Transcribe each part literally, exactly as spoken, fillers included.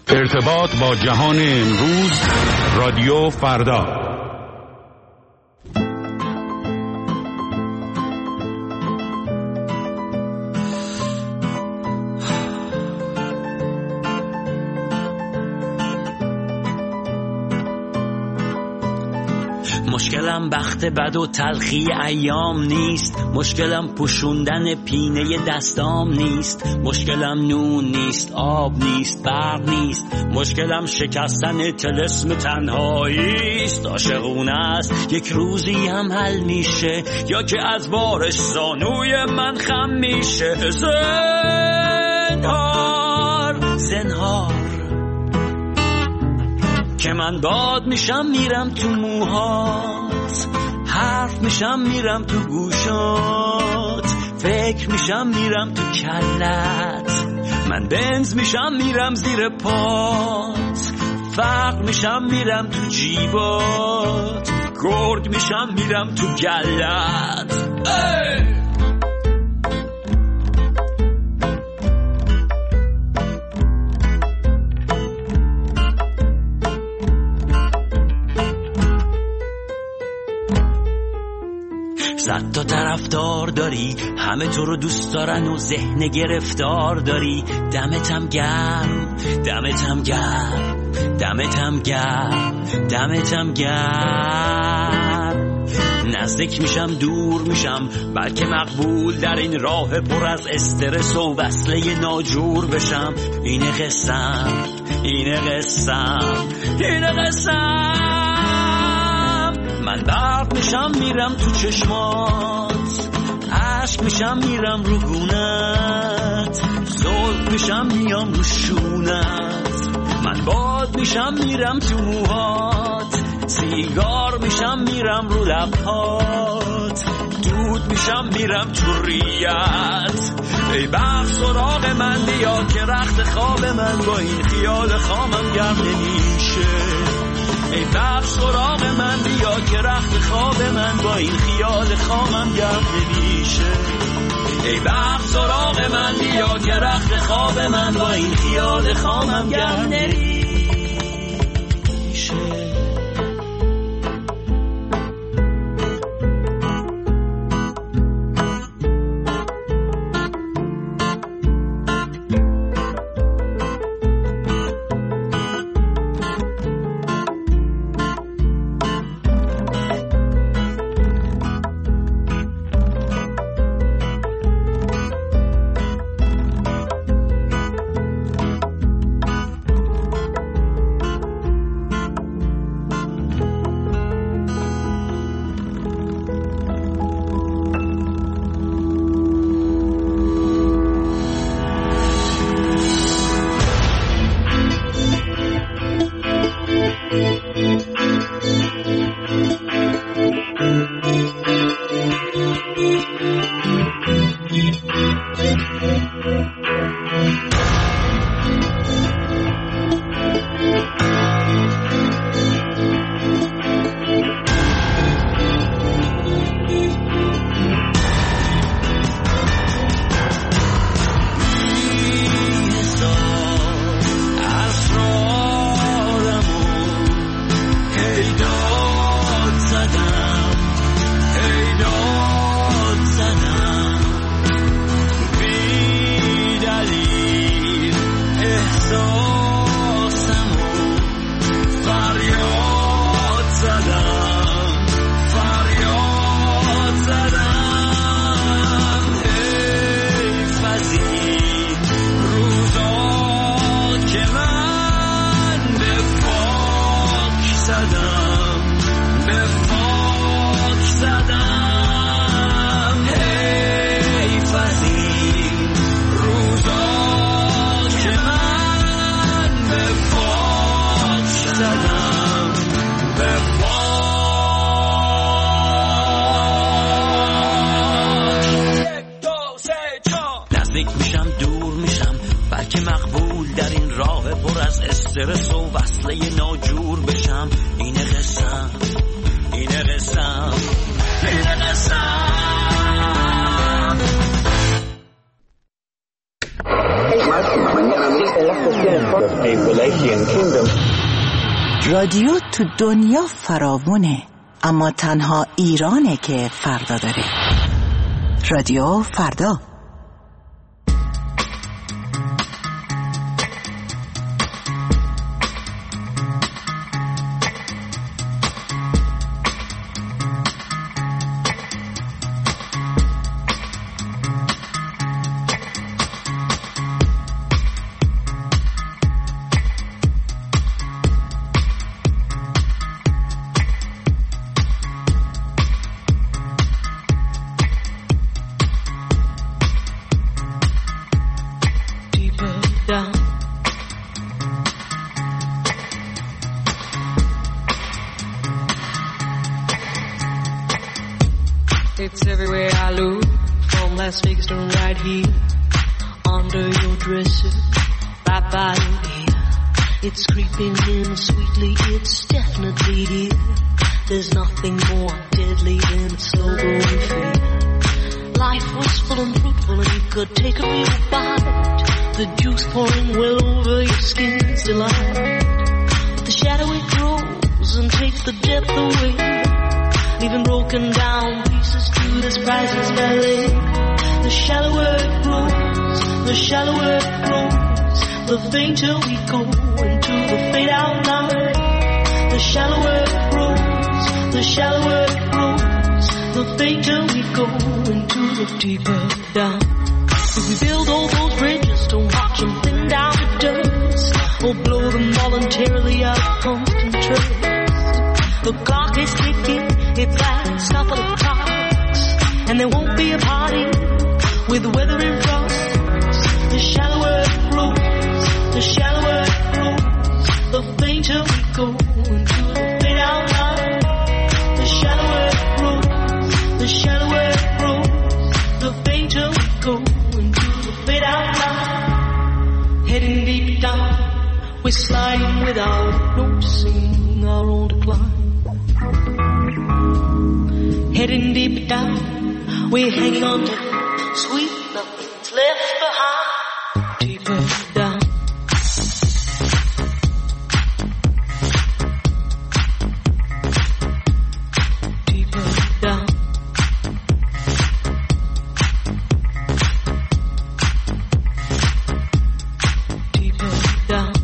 ارتباط با جهان امروز، رادیو فردا. مشکلم بخت بد و تلخی ایام نیست، مشکلم پوشوندن پینه دستام نیست، مشکلم نون نیست، آب نیست، برق نیست، مشکلم شکستن طلسم تنهاییست. عاشقونه است یک روزی هم حل میشه، یا که از بارش زانوی من خم میشه. زنهار زنهار که من باد میشم میرم تو موهات، حرف میشم میرم تو گوشات، فکر میشم میرم تو کلت، من بنز میشم میرم زیر پات، فقر میشم میرم تو جیبات، گرگ میشم میرم تو گلت. ای! صد تا طرفدار داری، همه تو رو دوست دارن و ذهن گرفتار داری. دمتم گرم، دمتم گرم، دمتم گرم، دمتم گرم. نزدیک میشم دور میشم، بلکه مقبول در این راه پر از استرس و وصله ناجور بشم. اینه قصم، اینه قصم، اینه قصم. من برق میشم میرم تو چشمات، عشق میشم میرم رو گونت، زلف میشم میام رو شونت، من باد میشم میرم تو موهات، سیگار میشم میرم رو لبهات، دود میشم میرم تو ریت. ای بخت سراغ من بیا که رخت خواب من با این خیال خامم گرم نمیشه. ای بخت سراغ من بیا که رخت خواب من با این خیال خامم گرم نمیشه. ای بخت سراغ من بیا که رخت خواب من با این خیال خامم گرم نمیشه. استرس و وصله ناجور بشم. اینه قصم، اینه قصم، اینه قصم. En las cuestiones رادیو تو دنیا فراوونه، اما تنها ایرانه که فردا داره. رادیو فردا. It's everywhere I look, from Las Vegas to right here, under your dresser, right by your ear. It's creeping in sweetly, it's definitely here. There's nothing more deadly than slow growing fear. Life was full and fruitful and you could take a real bite. The juice pouring well over your skin's delight. But the shadow it grows and takes the depth away, leaving broken down pieces to this priceless ballet. The shallower it grows, the shallower it grows, the fainter we go into the fade out line. The shallower it grows, the shallower it grows, the fainter we go into the deeper down. If we build all those bridges, don't watch them thin down to dust, or blow them voluntarily out of constant trace. The clock is ticking, it's last couple of clocks, and there won't be a party with weather in frost. The shallower it grows, the shallower it grows, the fainter we go into the fade out line. The shallower it grows, the shallower it grows, the fainter we go into the fade out line. Heading deep down, we're sliding without noticing our own decline. Heading deep down, we're hanging on to sweet nothing's left behind. Deeper down. Deeper down. Deeper down.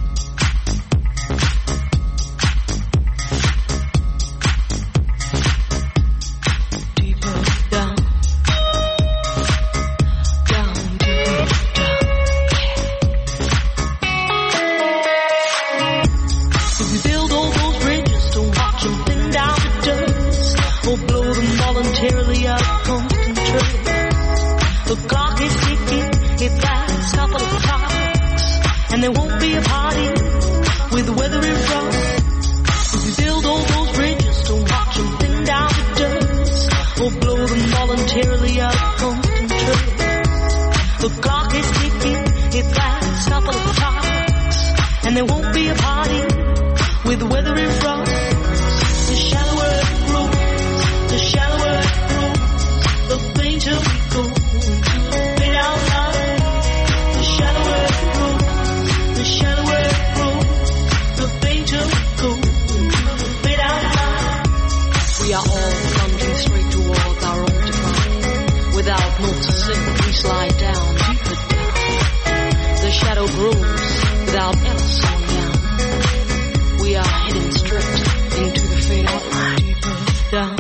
Voluntarily out of constant trace. The clock is ticking, it lasts couple of clocks, and there won't be a party with weather in frost. If we build all those bridges, don't watch them thin down to dust, or blow them voluntarily out of constant trace. The clock is ticking, it lasts couple of clocks, and there won't be a party with weather in frost. The shallower it grows, the shallower it grows, the fainter we go into the fade out line. The shallower it grows, the shallower it grows, the fainter we go into the fade out line. We are all plunging straight towards our own decline. Without noticing, we slide down, deeper down. The shadow grows without ever slowing down. We are heading straight into the fade out line. Deeper down.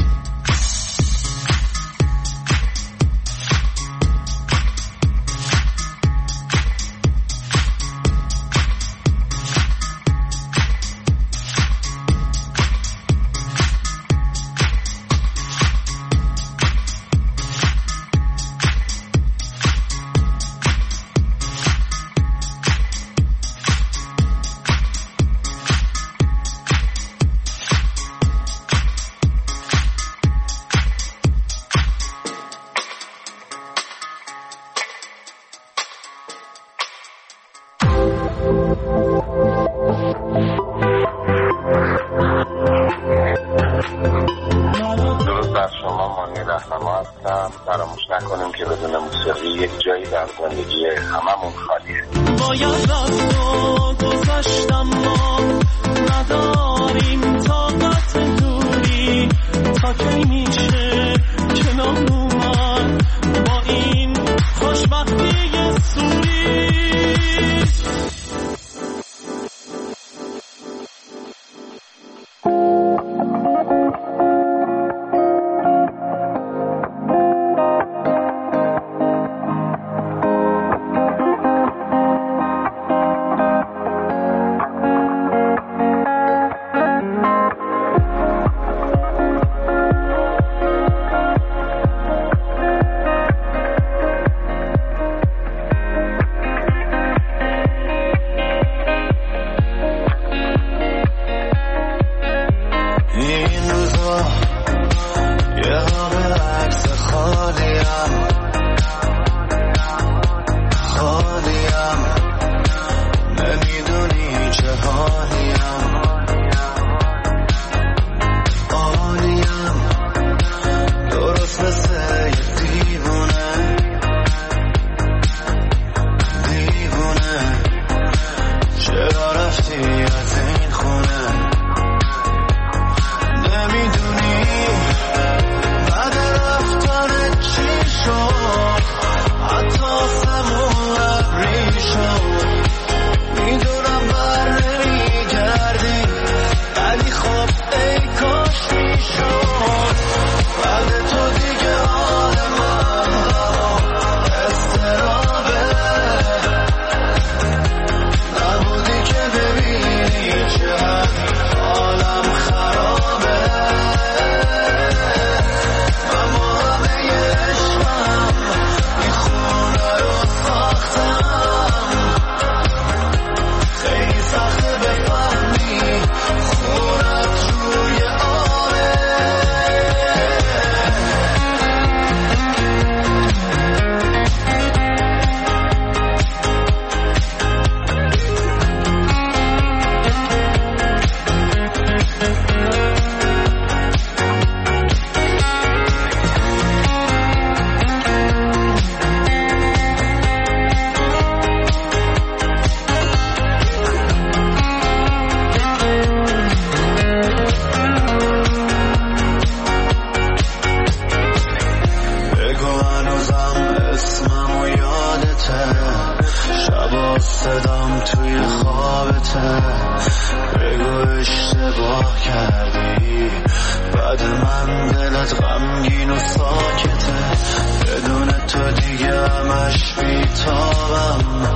درود بر شما، مانی رهنما هستم. فراموش نکنیم که بدون موسیقی یک جایی در زندگی هممون خالیه. کی میشه کنار اومد با این خوشبختی سوری. صدام توی خوابته، بگو اشتباه کردی، بعد من دلت غمگین و ساکته، بدون تو دیگه همش بیتابم،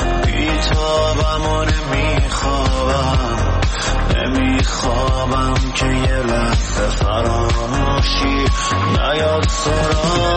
بیتابم و نمیخوابم، نمیخوابم که یه لحظه فراموشی نیاد سراغ